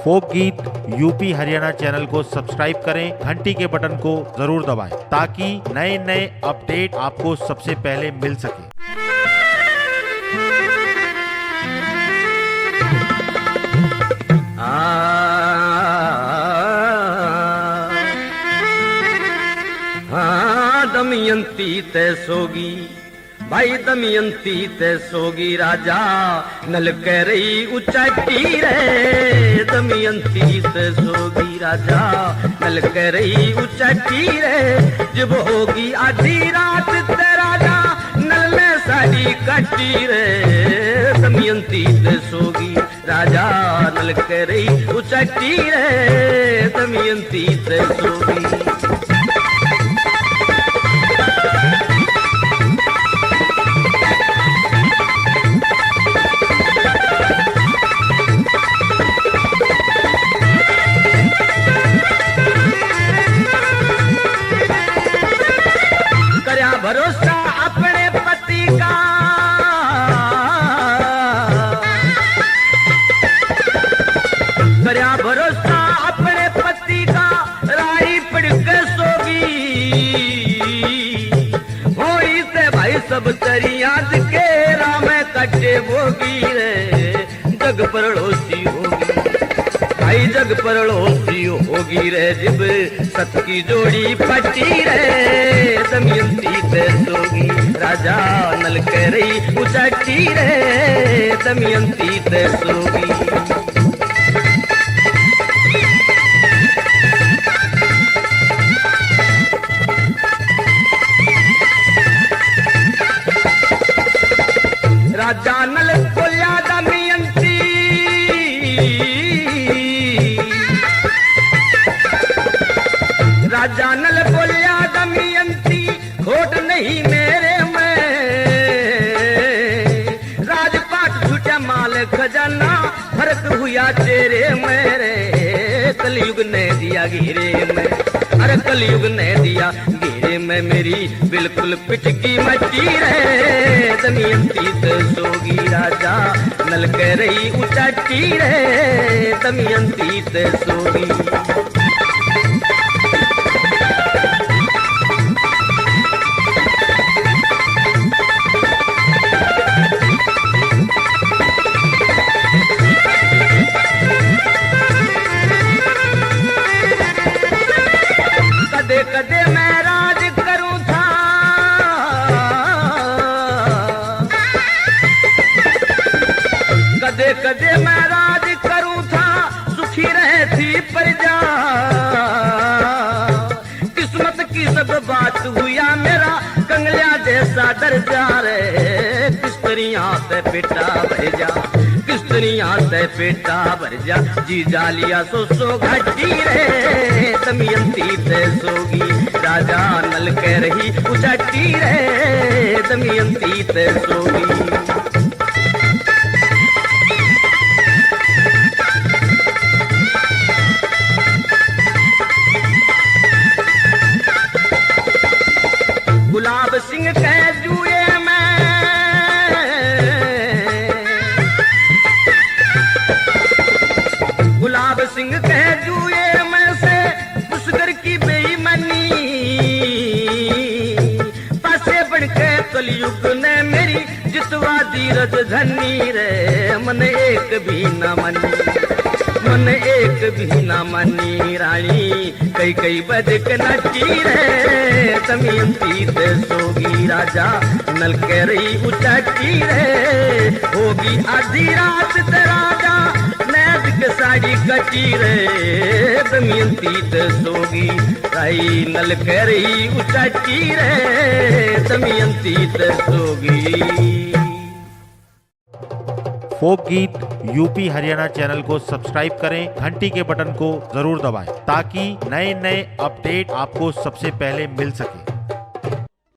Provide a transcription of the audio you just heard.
फोक गीत UP Haryana channel को subscribe करें, घंटी के बटन को जरूर दबाएं ताकि नए नए अपडेट आपको सबसे पहले मिल सके। दमयंती ते सोगी भाई दमयंती ते सोगी राजा नल कह रही उचाटी रे। दमयंती ते सोगी राजा नल कह रही उचाटी रे। जब होगी आधी रात ते राजा नल में साड़ी कटी रे। दमयंती ते सोगी राजा नल कह रही उचाटी रे। दमयंती ते सोगी भरोसा अपने पति का करया भरोसा अपने पति का राही पड़ के सोगी। होई से भाई सब तेरी याद के राम कटे बोगी रे। जग परड़ोसी होगी भाई जग परड़ोसी होगी रे। जब सत की जोड़ी पटी रे। दमयंती ते सोगी राजा नल कह रही उचाटी रे। दमयंती ते सोगी राजा नल बोलिया दमयंती राजा नल बोलिया दमयंती खोट नहीं मेरे में। राजपाट छूटा माल खजाना फर्क हुआ तेरे मेरे। कलयुग ने दिया घेरे में अरे कलयुग ने दिया घेरे में मेरी बिल्कुल पिटकी मची रे। दमयंती से सोगी राजा नल कह रही उचाटी रे। दमयंती से सोगी कदे कदे मैं राज करूं था कदे कदे मैं राज करूं था सुखी रहती प्रजा। किस्मत की सब बात हुआ मेरा कंगलिया जैसा दर्जा रे। किस्तरियां से पेटा भर जा किस्तरियां से पेटा भर जा। जी जालिया सो घाटी रे। दमयंती ते सोगी राजा नल कह रही उचाटी रे। दमयंती ते सोगी गुलाब सिंह कह जुए में गुलाब सिंह कह जुए में से उसगर की बेईमानी। पासे बढ़ के कलयुग ने मेरी जितवा दी राजधानी रे। मन एक भी न मनी मन एक भी न मनी रानी कई कई बज के नची रे। दमयंती ते सोगी राजा नल कह रही उचाटी रे। होगी आधी रात ते राजा नैद के साड़ी कटी रे। दमयंती ते सोगी राई नल कह रही उचाटी रे। दमयंती ते सोगी। फोक गीत यूपी हरियाणा चैनल को सब्सक्राइब करें, घंटी के बटन को जरूर दबाएं ताकि नए नए अपडेट आपको सबसे पहले मिल सके।